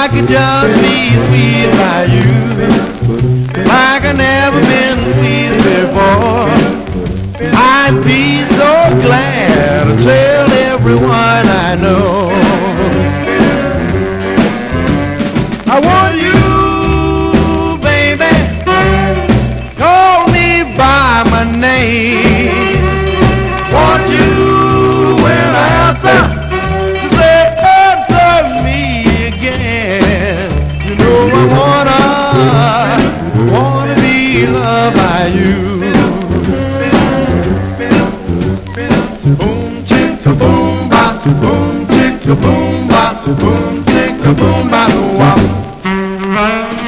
I could just be squeezed by you, like I never been squeezed before. I'd be so glad to tell everyone I know. I want you, baby, call me by my name. Want you when I answer to say answer me again. You know I wanna be loved by you. Boom chick to boom bop, boom chick to boom bop, boom chick to boom bop, wop.